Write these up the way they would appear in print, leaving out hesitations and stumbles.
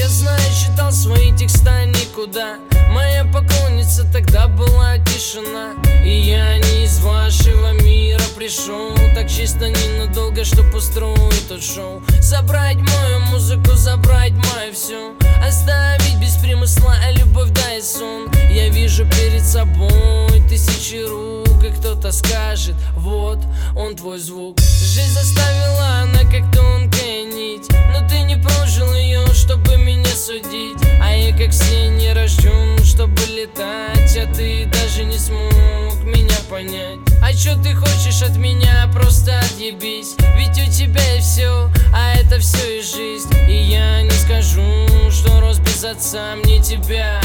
Я знаю, читал свои текста никуда. Моя поклонница тогда была тишина. И я не из вашего мира пришел, так чисто ненадолго, чтоб устроить тот шоу. Забрать мою музыку, забрать мое все, оставить без примысла, а любовь дает сон. Я вижу перед собой тысячи рук, и кто-то скажет: вот он твой звук. Жизнь заставила, она как тонкая нить, но ты не прожил ее, чтобы меня судить. А я как все не рожден, чтобы летать, а ты даже не смог меня понять. А чё ты хочешь от меня? Просто отъебись, ведь у тебя есть все, а это все и жизнь. И я не скажу, что рос без отца, мне тебя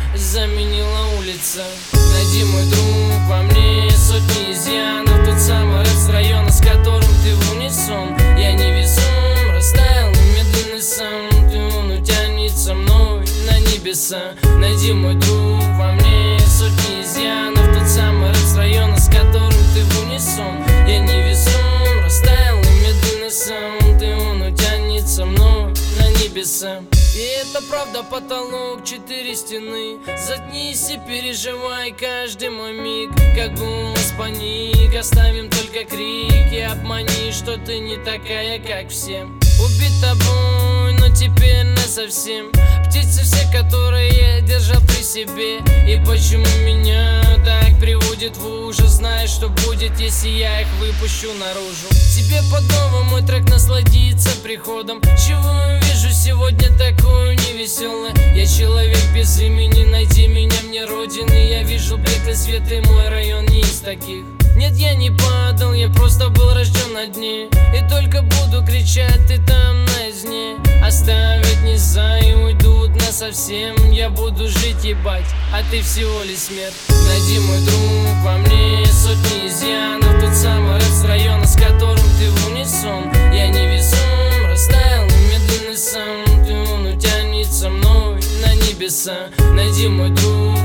заменила улица. Найди, мой друг, во мне сотни изъянов, тот самый рэп с района, с которым ты в унисон. Я невесом, растаял медленный сам, он утянет со мной на небеса. Найди, мой друг, во мне сотни изъянов, тот самый рэп с района, с которым ты в унисон. Я невесом, растаял медленный сам, он утянет со мной на небеса. И это правда, потолок, 4 стены. Заткнись и переживай каждый мой миг, как голос паник. Оставим только крики, обмани, что ты не такая, как все. Убит тобой, но теперь насовсем. Птицы все, которые я держал при себе. И почему меня так приводит в ужас? Знаешь, что будет, если я их выпущу наружу. Тебе под новым мой трек насладиться приходом. Чего вижу сегодня такое невеселое? Я человек без имени, найди меня, мне родины. Я вижу блеклый свет, и мой район не из таких. Нет, я не падал, я просто был рожден на дне. И только буду кричать, ты там на изне. Оставят низа и уйдут насовсем. Я буду жить, ебать, а ты всего лишь смерть. Найди, мой друг, во мне сотни изъянов, тот самый рэп с района, с которым ты в унисон. Я невесом, растаял медленный сам, он утянет со мной на небеса. Найди, мой друг,